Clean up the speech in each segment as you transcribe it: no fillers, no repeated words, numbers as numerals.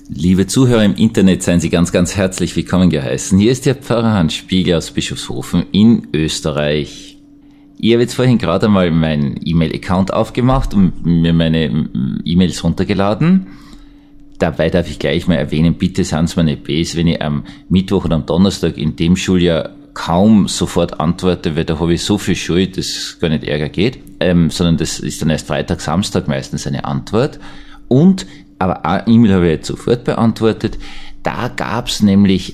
Liebe Zuhörer im Internet, seien Sie ganz, ganz herzlich willkommen geheißen. Hier ist der Pfarrer Hans Spiegel aus Bischofshofen in Österreich. Ich habe jetzt vorhin gerade einmal meinen E-Mail-Account aufgemacht und mir meine E-Mails runtergeladen. Dabei darf ich gleich mal erwähnen, bitte seien Sie mir nicht böse, wenn ich am Mittwoch oder am Donnerstag in dem Schuljahr kaum sofort antworte, weil da habe ich so viel Schuld, dass es gar nicht Ärger geht, sondern das ist dann erst Freitag, Samstag meistens eine Antwort. Aber eine E-Mail habe ich jetzt sofort beantwortet. Da gab's nämlich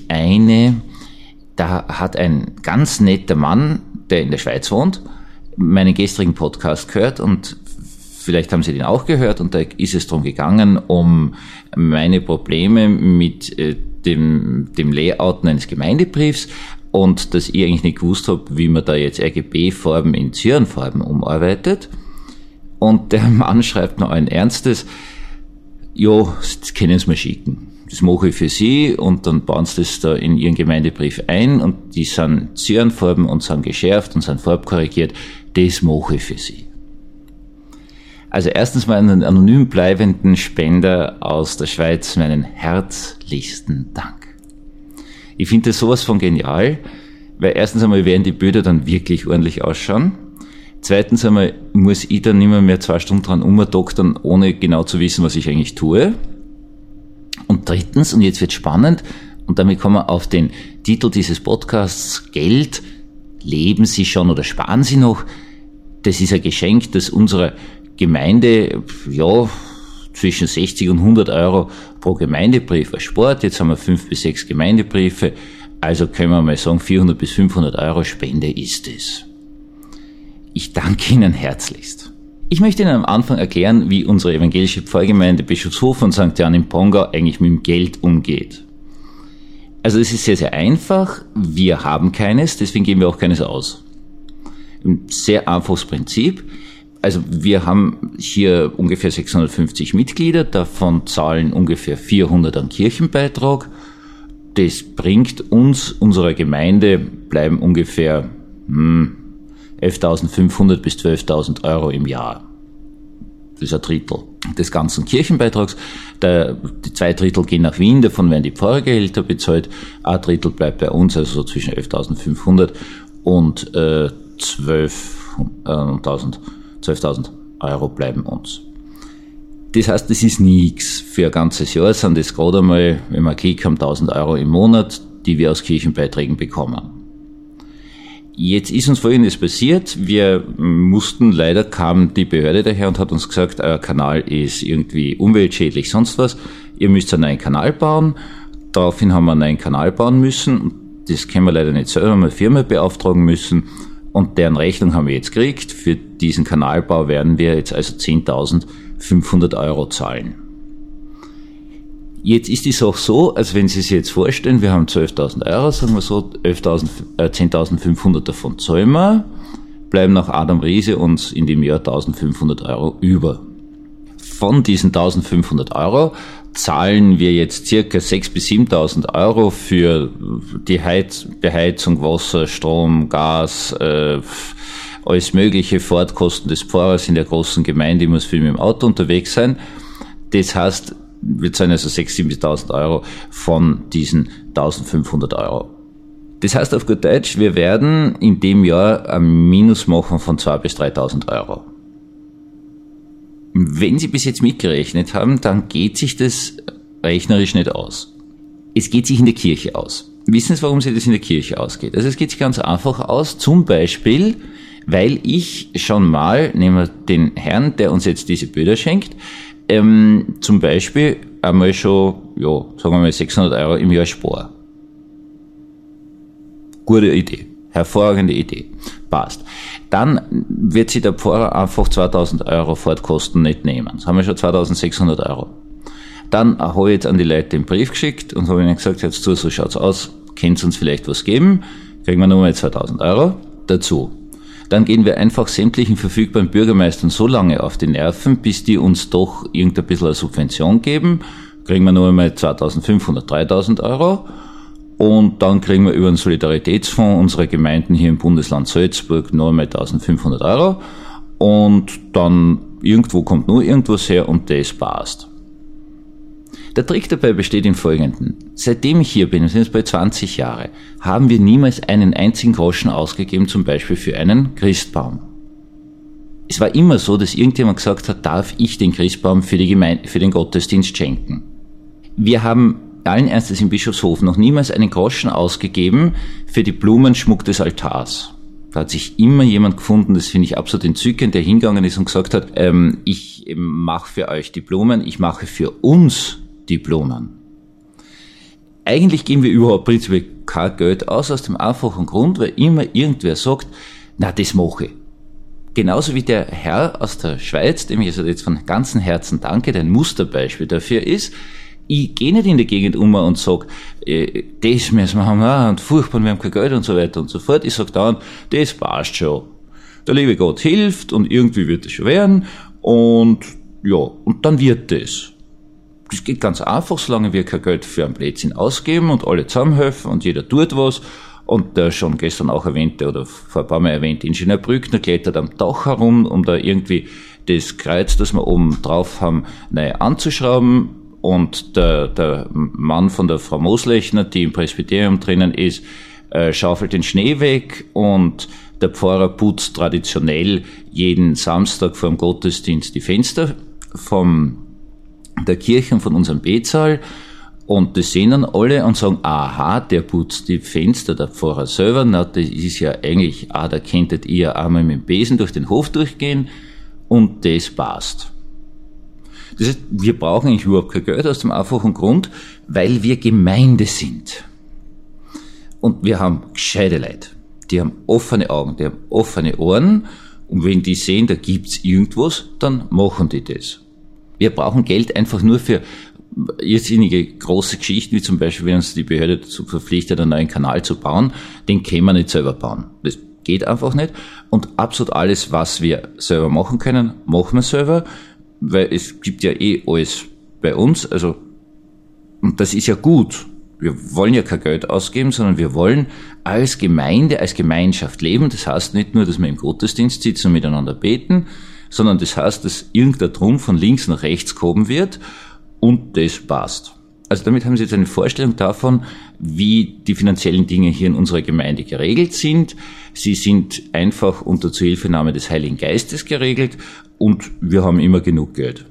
da hat ein ganz netter Mann, der in der Schweiz wohnt, meinen gestrigen Podcast gehört und vielleicht haben Sie den auch gehört und da ist es darum gegangen, um meine Probleme mit dem Layouten eines Gemeindebriefs und dass ich eigentlich nicht gewusst habe, wie man da jetzt RGB-Farben in Cyan-Farben umarbeitet. Und der Mann schreibt noch ein Ernstes, ja, das können Sie mir schicken. Das mache ich für Sie und dann bauen Sie das da in Ihren Gemeindebrief ein und die sind Cyanfarben und sind geschärft und sind farbkorrigiert. Das mache ich für Sie. Also erstens mal einen anonym bleibenden Spender aus der Schweiz meinen herzlichsten Dank. Ich finde das sowas von genial, weil erstens einmal werden die Bilder dann wirklich ordentlich ausschauen. Zweitens einmal muss ich dann nicht mehr 2 Stunden dran umdoktern, ohne genau zu wissen, was ich eigentlich tue. Und drittens, und jetzt wird spannend, und damit kommen wir auf den Titel dieses Podcasts, Geld, leben Sie schon oder sparen Sie noch? Das ist ein Geschenk, das unserer Gemeinde, zwischen 60 und 100 Euro pro Gemeindebrief erspart. Jetzt haben wir 5 bis 6 Gemeindebriefe, also können wir mal sagen, 400 bis 500 Euro Spende ist es. Ich danke Ihnen herzlichst. Ich möchte Ihnen am Anfang erklären, wie unsere evangelische Pfarrgemeinde Bischofshofen und St. Jan im Pongau eigentlich mit dem Geld umgeht. Also es ist sehr, sehr einfach. Wir haben keines, deswegen geben wir auch keines aus. Ein sehr einfaches Prinzip. Also wir haben hier ungefähr 650 Mitglieder, davon zahlen ungefähr 400 an Kirchenbeitrag. Das bringt uns, unserer Gemeinde, bleiben ungefähr 11.500 bis 12.000 Euro im Jahr. Das ist ein Drittel des ganzen Kirchenbeitrags. Die 2 Drittel gehen nach Wien, davon werden die Pfarrergehälter bezahlt. Ein Drittel bleibt bei uns, also so zwischen 11.500 und 12.000 Euro bleiben uns. Das heißt, das ist nichts. Für ein ganzes Jahr sind das gerade einmal, wenn wir Glück haben, 1.000 Euro im Monat, die wir aus Kirchenbeiträgen bekommen. Jetzt ist uns Folgendes passiert. Leider kam die Behörde daher und hat uns gesagt, euer Kanal ist irgendwie umweltschädlich, sonst was. Ihr müsst einen neuen Kanal bauen. Daraufhin haben wir einen neuen Kanal bauen müssen. Das können wir leider nicht selber, haben wir eine Firma beauftragen müssen. Und deren Rechnung haben wir jetzt gekriegt. Für diesen Kanalbau werden wir jetzt also 10.500 Euro zahlen. Jetzt ist die Sache so, als wenn Sie sich jetzt vorstellen, wir haben 12.000 Euro, sagen wir so, 10.500 davon zahlen wir, bleiben nach Adam Riese uns in dem Jahr 1.500 Euro über. Von diesen 1.500 Euro zahlen wir jetzt circa 6.000 bis 7.000 Euro für die Beheizung, Wasser, Strom, Gas, alles mögliche, Fahrtkosten des Pfarrers in der großen Gemeinde, ich muss viel mit dem Auto unterwegs sein. Das heißt, wir zahlen also 6.000 bis 7.000 Euro von diesen 1.500 Euro. Das heißt auf gut Deutsch, wir werden in dem Jahr ein Minus machen von 2.000 bis 3.000 Euro. Wenn Sie bis jetzt mitgerechnet haben, dann geht sich das rechnerisch nicht aus. Es geht sich in der Kirche aus. Wissen Sie, warum sich das in der Kirche ausgeht? Also es geht sich ganz einfach aus, zum Beispiel, weil ich schon mal, nehmen wir den Herrn, der uns jetzt diese Bilder schenkt, zum Beispiel einmal schon, sagen wir mal 600 Euro im Jahr spare. Gute Idee. Hervorragende Idee. Passt. Dann wird sich der Pfarrer einfach 2.000 Euro Fahrtkosten nicht nehmen. Das haben wir schon 2.600 Euro. Dann habe ich jetzt an die Leute den Brief geschickt und habe ihnen gesagt, jetzt so schaut's aus, könnt ihr uns vielleicht was geben? Kriegen wir nochmal 2.000 Euro dazu. Dann gehen wir einfach sämtlichen verfügbaren Bürgermeistern so lange auf die Nerven, bis die uns doch irgendein bisschen eine Subvention geben. Kriegen wir noch einmal 2.500, 3.000 Euro. Und dann kriegen wir über den Solidaritätsfonds unserer Gemeinden hier im Bundesland Salzburg noch einmal 1.500 Euro. Und dann irgendwo kommt nur irgendwas her und das passt. Der Trick dabei besteht im Folgenden. Seitdem ich hier bin, das sind jetzt bald 20 Jahre, haben wir niemals einen einzigen Groschen ausgegeben, zum Beispiel für einen Christbaum. Es war immer so, dass irgendjemand gesagt hat, darf ich den Christbaum für den Gottesdienst schenken. Wir haben allen Ernstes im Bischofshof noch niemals einen Groschen ausgegeben für die Blumenschmuck des Altars. Da hat sich immer jemand gefunden, das finde ich absolut entzückend, der hingegangen ist und gesagt hat, ich mache für euch die Blumen, ich mache für uns die Blumen. Eigentlich geben wir überhaupt prinzipiell kein Geld aus dem einfachen Grund, weil immer irgendwer sagt, na, das mache ich. Genauso wie der Herr aus der Schweiz, dem ich also jetzt von ganzem Herzen danke, der ein Musterbeispiel dafür ist. Ich gehe nicht in der Gegend um und sage, das müssen wir haben, und furchtbar, wir haben kein Geld und so weiter und so fort. Ich sage dann, das passt schon. Der liebe Gott hilft und irgendwie wird es schon werden und ja, und dann wird das. Das geht ganz einfach, solange wir kein Geld für ein Blödsinn ausgeben und alle zusammenhelfen und jeder tut was. Und der schon gestern auch erwähnte oder vor ein paar Mal erwähnte Ingenieur Brückner klettert am Dach herum, um da irgendwie das Kreuz, das wir oben drauf haben, neu anzuschrauben. Und der Mann von der Frau Moslechner, die im Presbyterium drinnen ist, schaufelt den Schnee weg und der Pfarrer putzt traditionell jeden Samstag vor dem Gottesdienst die Fenster der Kirche und von unserem Betsaal. Und das sehen dann alle und sagen, aha, der putzt die Fenster, der Pfarrer selber, na, das ist ja eigentlich, da könntet ihr einmal mit dem Besen durch den Hof durchgehen und das passt. Das heißt, wir brauchen eigentlich überhaupt kein Geld aus dem einfachen Grund, weil wir Gemeinde sind. Und wir haben gescheite Leute. Die haben offene Augen, die haben offene Ohren und wenn die sehen, da gibt's irgendwas, dann machen die das. Wir brauchen Geld einfach nur für irrsinnige große Geschichten, wie zum Beispiel, wenn uns die Behörde dazu verpflichtet, einen neuen Kanal zu bauen, den können wir nicht selber bauen. Das geht einfach nicht. Und absolut alles, was wir selber machen können, machen wir selber, weil es gibt ja alles bei uns, also, und das ist ja gut. Wir wollen ja kein Geld ausgeben, sondern wir wollen als Gemeinde, als Gemeinschaft leben. Das heißt nicht nur, dass wir im Gottesdienst sitzen und miteinander beten, sondern das heißt, dass irgendein Drum von links nach rechts gehoben wird und das passt. Also damit haben Sie jetzt eine Vorstellung davon, wie die finanziellen Dinge hier in unserer Gemeinde geregelt sind. Sie sind einfach unter Zuhilfenahme des Heiligen Geistes geregelt und wir haben immer genug Geld.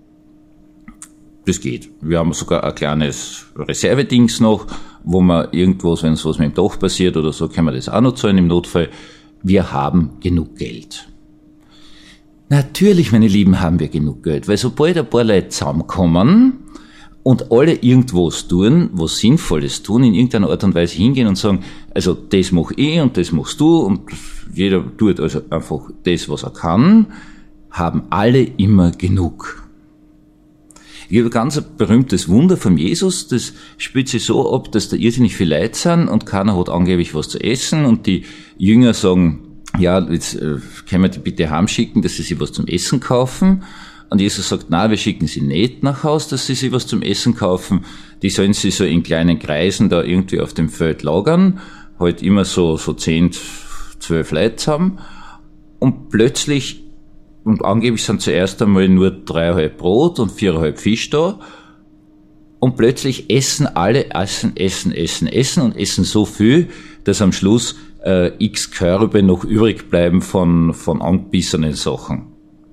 Das geht. Wir haben sogar ein kleines Reservedings noch, wo man irgendwas, wenn es was mit dem Dach passiert oder so, können wir das auch noch zahlen im Notfall. Wir haben genug Geld. Natürlich, meine Lieben, haben wir genug Geld, weil sobald ein paar Leute zusammenkommen und alle irgendwas tun, was Sinnvolles tun, in irgendeiner Art und Weise hingehen und sagen, also das mach ich und das machst du und jeder tut also einfach das, was er kann, haben alle immer genug. Ich habe ein ganz berühmtes Wunder von Jesus, das spielt sich so ab, dass da irrsinnig viele Leute sind und keiner hat angeblich was zu essen und die Jünger sagen, ja, jetzt können wir die bitte heimschicken, dass sie sich was zum Essen kaufen. Und Jesus sagt, na, wir schicken sie nicht nach Haus, dass sie sich was zum Essen kaufen. Die sollen sie so in kleinen Kreisen da irgendwie auf dem Feld lagern, halt immer so 10, 12 Leute zusammen. Und plötzlich, und angeblich sind zuerst einmal nur 3,5 Brot und 4,5 Fisch da. Und plötzlich essen alle, essen und essen so viel, dass am Schluss x Körbe noch übrig bleiben von angebissenen Sachen.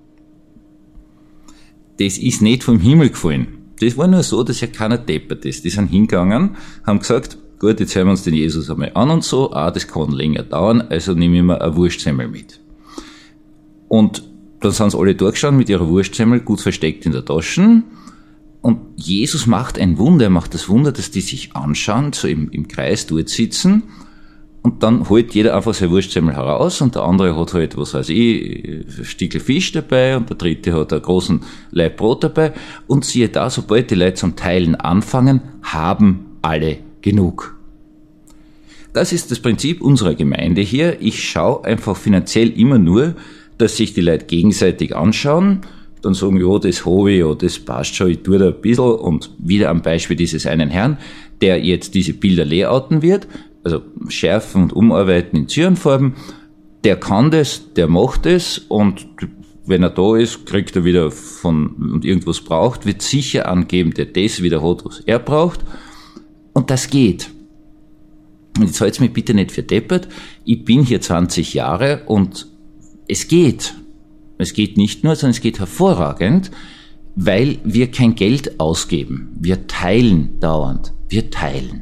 Das ist nicht vom Himmel gefallen. Das war nur so, dass ja keiner deppert ist. Die sind hingegangen, haben gesagt, gut, jetzt hören wir uns den Jesus einmal an und so, das kann länger dauern, also nehme ich mir eine Wurstsemmel mit. Und dann sind sie alle durchgeschaut mit ihrer Wurstsemmel, gut versteckt in der Tasche. Und Jesus macht ein Wunder, er macht das Wunder, dass die sich anschauen, so im Kreis dort sitzen. Und dann holt jeder einfach seine Wurstsemmel heraus und der andere hat halt, was weiß ich, ein Stückel Fisch dabei und der dritte hat einen großen Laib Brot dabei. Und siehe da, sobald die Leute zum Teilen anfangen, haben alle genug. Das ist das Prinzip unserer Gemeinde hier. Ich schaue einfach finanziell immer nur, dass sich die Leute gegenseitig anschauen, dann sagen, ja, das habe ich, ja, das passt schon, ich tue da ein bisschen und wieder am Beispiel dieses einen Herrn, der jetzt diese Bilder layouten wird, also schärfen und umarbeiten in Zyrenfarben, der kann das, der macht das und wenn er da ist, kriegt er wieder und irgendwas braucht, wird sicher angeben, der das wieder hat, was er braucht. Und das geht. Und jetzt halt's mich bitte nicht für deppert. Ich bin hier 20 Jahre und es geht. Es geht nicht nur, sondern es geht hervorragend, weil wir kein Geld ausgeben. Wir teilen dauernd. Wir teilen.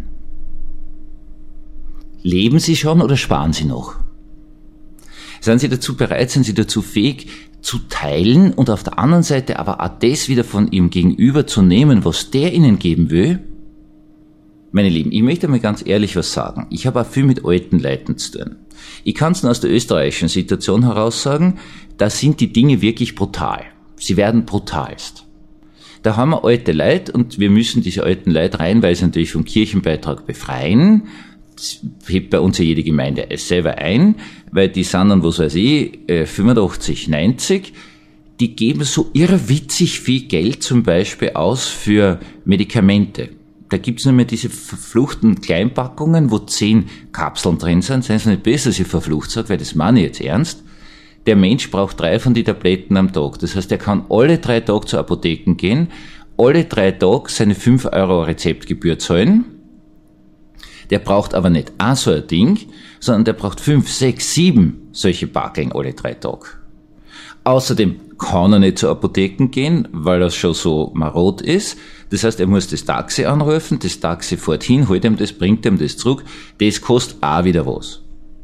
Leben Sie schon oder sparen Sie noch? Sind Sie dazu bereit, sind Sie dazu fähig zu teilen und auf der anderen Seite aber auch das wieder von Ihrem Gegenüber zu nehmen, was der Ihnen geben will? Meine Lieben, ich möchte mal ganz ehrlich was sagen. Ich habe auch viel mit alten Leuten zu tun. Ich kann es nur aus der österreichischen Situation heraus sagen, da sind die Dinge wirklich brutal. Sie werden brutalst. Da haben wir alte Leute und wir müssen diese alten Leute reihenweise natürlich vom Kirchenbeitrag befreien. Das hebt bei uns ja jede Gemeinde selber ein, weil die sind dann, was weiß ich, 85, 90, die geben so irrwitzig viel Geld zum Beispiel aus für Medikamente. Da gibt's nur mehr diese verfluchten Kleinpackungen, wo 10 Kapseln drin sind. Seien Sie nicht besser, dass ich verflucht sage, weil das meine ich jetzt ernst. Der Mensch braucht 3 von den Tabletten am Tag. Das heißt, er kann alle 3 Tage zur Apotheke gehen, alle 3 Tage seine 5 Euro Rezeptgebühr zahlen. Der braucht aber nicht auch so ein Ding, sondern der braucht 5, 6, 7 solche Packeln alle 3 Tage. Außerdem kann er nicht zur Apotheke gehen, weil er schon so marot ist. Das heißt, er muss das Taxi anrufen, das Taxi fährt hin, holt ihm das, bringt ihm das zurück. Das kostet auch wieder was.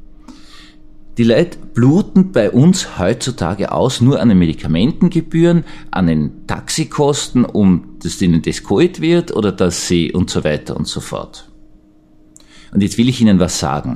Die Leute bluten bei uns heutzutage aus nur an den Medikamentengebühren, an den Taxikosten, dass ihnen das geholt wird oder dass sie und so weiter und so fort. Und jetzt will ich Ihnen was sagen.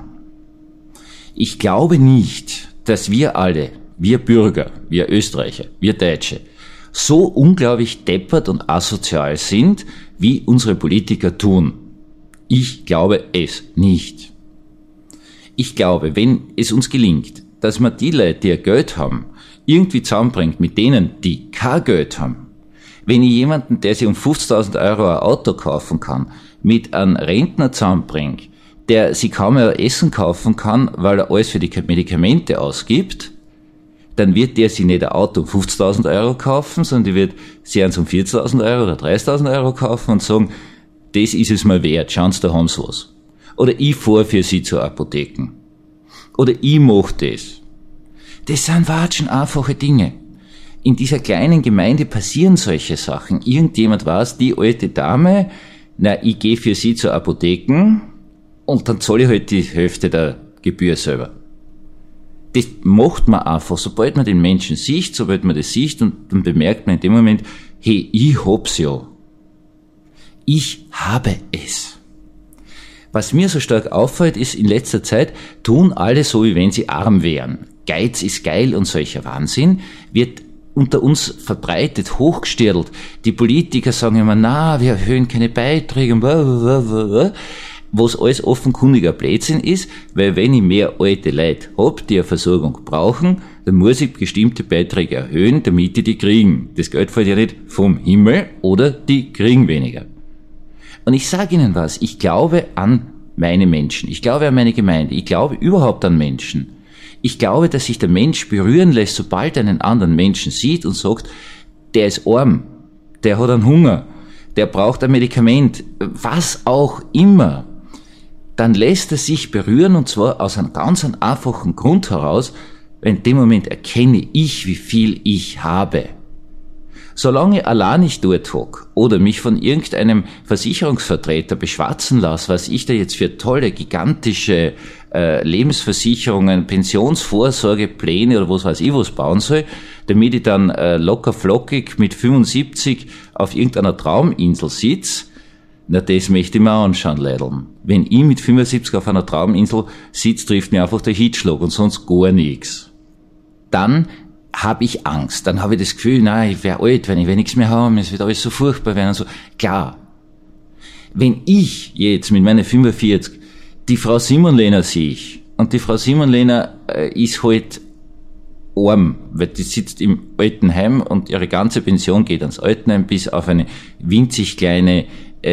Ich glaube nicht, dass wir alle, wir Bürger, wir Österreicher, wir Deutsche, so unglaublich deppert und asozial sind, wie unsere Politiker tun. Ich glaube es nicht. Ich glaube, wenn es uns gelingt, dass man die Leute, die ja Geld haben, irgendwie zusammenbringt mit denen, die kein Geld haben, wenn ich jemanden, der sich um 50.000 Euro ein Auto kaufen kann, mit einem Rentner zusammenbringe, der sich kaum mehr Essen kaufen kann, weil er alles für die Medikamente ausgibt, dann wird der sich nicht ein Auto um 50.000 Euro kaufen, sondern die wird sich eins um 40.000 Euro oder 30.000 Euro kaufen und sagen, das ist es mal wert, schauen Sie, da haben Sie was. Oder ich fahre für Sie zur Apotheke. Oder ich mach das. Das sind watschen einfache Dinge. In dieser kleinen Gemeinde passieren solche Sachen. Irgendjemand weiß, die alte Dame, ich gehe für Sie zur Apotheke und dann zahle ich halt die Hälfte der Gebühr selber. Das macht man einfach, sobald man den Menschen sieht, sobald man das sieht und dann bemerkt man in dem Moment, hey, ich hab's ja. Ich habe es. Was mir so stark auffällt, ist, in letzter Zeit tun alle so, wie wenn sie arm wären. Geiz ist geil und solcher Wahnsinn wird unter uns verbreitet, hochgestärkt. Die Politiker sagen immer, wir erhöhen keine Beiträge, was alles offenkundiger Blödsinn ist, weil wenn ich mehr alte Leute hab, die eine Versorgung brauchen, dann muss ich bestimmte Beiträge erhöhen, damit die kriegen. Das Geld fällt ja nicht vom Himmel oder die kriegen weniger. Und ich sage Ihnen was, ich glaube an meine Menschen, ich glaube an meine Gemeinde, ich glaube überhaupt an Menschen. Ich glaube, dass sich der Mensch berühren lässt, sobald er einen anderen Menschen sieht und sagt, der ist arm, der hat einen Hunger, der braucht ein Medikament, was auch immer. Dann lässt er sich berühren und zwar aus einem ganz einfachen Grund heraus, weil in dem Moment erkenne ich, wie viel ich habe. Solange ich allein nicht dort hock oder mich von irgendeinem Versicherungsvertreter beschwatzen lasse, was ich da jetzt für tolle, gigantische Lebensversicherungen, Pensionsvorsorgepläne oder was weiß ich was bauen soll, damit ich dann locker flockig mit 75 auf irgendeiner Trauminsel sitze, das möchte ich mir anschauen, Leideln. Wenn ich mit 75 auf einer Trauminsel sitze, trifft mir einfach der Hitzschlag und sonst gar nichts. Dann habe ich Angst. Dann habe ich das Gefühl, ich werde alt, wenn ich nichts mehr habe, es wird alles so furchtbar werden und so. Klar. Wenn ich jetzt mit meinen 45 die Frau Simonlehner sehe und die Frau Simonlehner ist halt arm, weil die sitzt im Altenheim und ihre ganze Pension geht ans Altenheim bis auf eine winzig kleines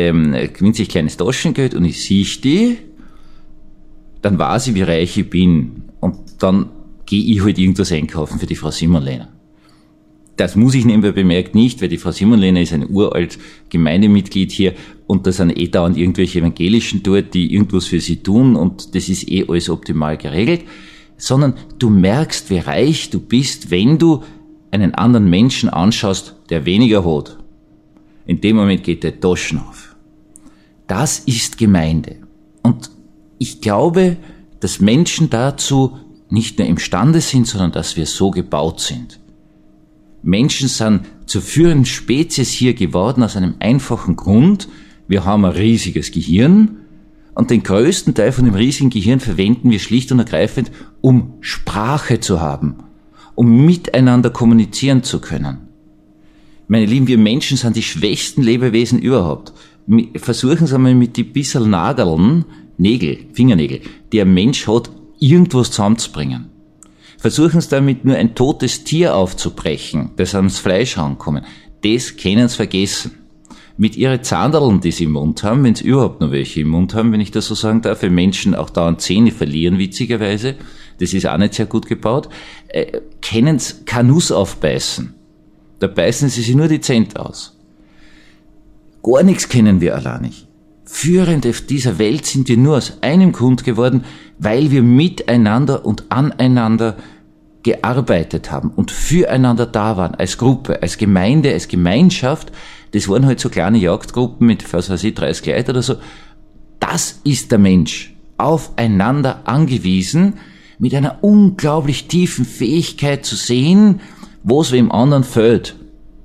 Taschengeld und ich sehe die, dann weiß ich, wie reich ich bin und dann gehe ich halt irgendwas einkaufen für die Frau Simonlehner. Das muss ich nebenbei bemerkt nicht, weil die Frau Simonlehner ist ein uralt Gemeindemitglied hier und da sind dauernd irgendwelche Evangelischen dort, die irgendwas für sie tun und das ist alles optimal geregelt, sondern du merkst, wie reich du bist, wenn du einen anderen Menschen anschaust, der weniger hat. In dem Moment geht der Taschen auf. Das ist Gemeinde. Und ich glaube, dass Menschen dazu nicht nur imstande sind, sondern dass wir so gebaut sind. Menschen sind zur führenden Spezies hier geworden aus einem einfachen Grund. Wir haben ein riesiges Gehirn und den größten Teil von dem riesigen Gehirn verwenden wir schlicht und ergreifend, um Sprache zu haben, um miteinander kommunizieren zu können. Meine Lieben, wir Menschen sind die schwächsten Lebewesen überhaupt. Versuchen Sie einmal mit die bisschen Nageln, Fingernägel, die ein Mensch hat, irgendwas zusammenzubringen. Versuchen Sie damit nur ein totes Tier aufzubrechen, das ans Fleisch rankommen. Das können Sie vergessen. Mit ihren Zahndeln, die Sie im Mund haben, wenn Sie überhaupt noch welche im Mund haben, wenn ich das so sagen darf, wenn Menschen auch dauernd Zähne verlieren, witzigerweise, das ist auch nicht sehr gut gebaut, können Sie keine Nuss aufbeißen. Da beißen Sie sich nur die Zähne aus. Gar nichts kennen wir allein nicht. Führend auf dieser Welt sind wir nur aus einem Grund geworden, weil wir miteinander und aneinander gearbeitet haben und füreinander da waren, als Gruppe, als Gemeinde, als Gemeinschaft. Das waren halt so kleine Jagdgruppen mit, was weiß ich, 30 Leuten oder so. Das ist der Mensch, aufeinander angewiesen, mit einer unglaublich tiefen Fähigkeit zu sehen, wo es wem anderen fehlt.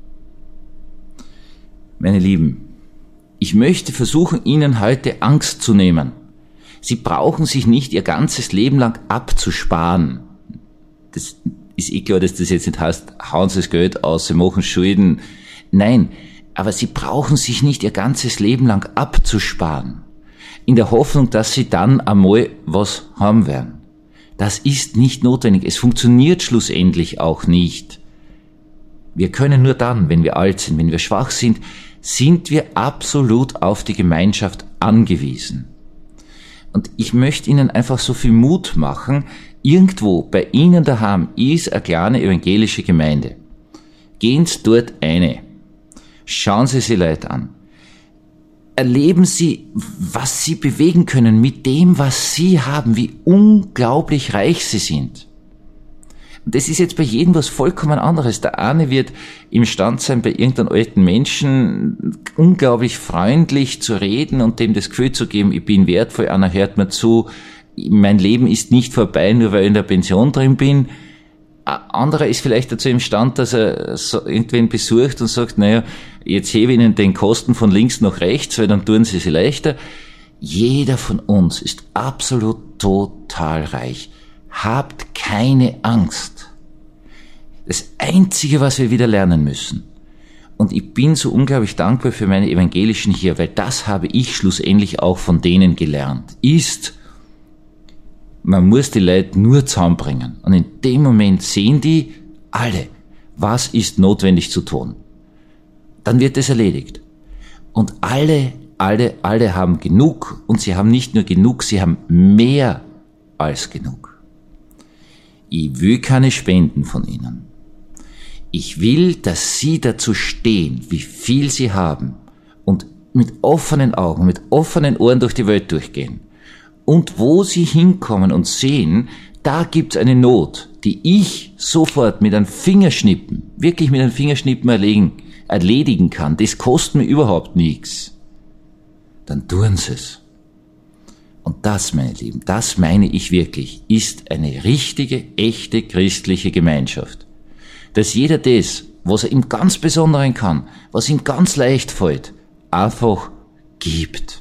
Meine Lieben, ich möchte versuchen, Ihnen heute Angst zu nehmen. Sie brauchen sich nicht Ihr ganzes Leben lang abzusparen. Das ist klar, dass das jetzt nicht heißt, hauen Sie das Geld aus, Sie machen Schulden. Nein, aber Sie brauchen sich nicht Ihr ganzes Leben lang abzusparen. In der Hoffnung, dass Sie dann einmal was haben werden. Das ist nicht notwendig. Es funktioniert schlussendlich auch nicht. Wir können nur dann, wenn wir alt sind, wenn wir schwach sind, sind wir absolut auf die Gemeinschaft angewiesen. Und ich möchte Ihnen einfach so viel Mut machen, irgendwo bei Ihnen daheim ist eine kleine evangelische Gemeinde. Gehen Sie dort eine. Schauen Sie Leute an. Erleben Sie, was Sie bewegen können mit dem, was Sie haben, wie unglaublich reich Sie sind. Das ist jetzt bei jedem was vollkommen anderes. Der eine wird imstand sein, bei irgendeinem alten Menschen unglaublich freundlich zu reden und dem das Gefühl zu geben, ich bin wertvoll, einer hört mir zu, mein Leben ist nicht vorbei, nur weil ich in der Pension drin bin. Ein anderer ist vielleicht dazu imstand, dass er so irgendwen besucht und sagt, naja, jetzt hebe ich Ihnen den Kosten von links nach rechts, weil dann tun Sie sie leichter. Jeder von uns ist absolut total reich. Habt keine Angst. Das Einzige, was wir wieder lernen müssen, und ich bin so unglaublich dankbar für meine Evangelischen hier, weil das habe ich schlussendlich auch von denen gelernt, ist, man muss die Leute nur zusammenbringen. Und in dem Moment sehen die alle, was ist notwendig zu tun. Dann wird es erledigt. Und alle haben genug, und sie haben nicht nur genug, sie haben mehr als genug. Ich will keine Spenden von Ihnen. Ich will, dass Sie dazu stehen, wie viel Sie haben und mit offenen Augen, mit offenen Ohren durch die Welt durchgehen. Und wo Sie hinkommen und sehen, da gibt's eine Not, die ich sofort mit einem Fingerschnippen, wirklich mit einem Fingerschnippen erledigen kann. Das kostet mir überhaupt nichts. Dann tun Sie es. Und das, meine Lieben, das meine ich wirklich, ist eine richtige, echte christliche Gemeinschaft. Dass jeder das, was er im ganz Besonderen kann, was ihm ganz leicht fällt, einfach gibt.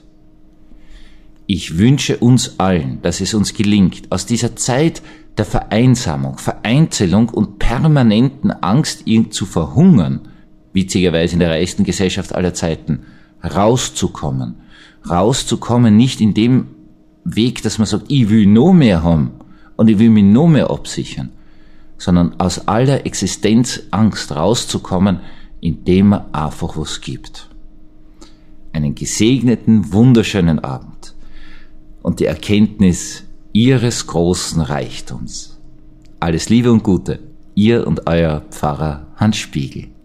Ich wünsche uns allen, dass es uns gelingt, aus dieser Zeit der Vereinsamung, Vereinzelung und permanenten Angst, ihn zu verhungern, witzigerweise in der reichsten Gesellschaft aller Zeiten, rauszukommen. Rauszukommen nicht in dem Weg, dass man sagt, ich will noch mehr haben und ich will mich noch mehr absichern, sondern aus aller Existenzangst rauszukommen, indem man einfach was gibt. Einen gesegneten, wunderschönen Abend und die Erkenntnis Ihres großen Reichtums. Alles Liebe und Gute, Ihr und euer Pfarrer Hans Spiegel.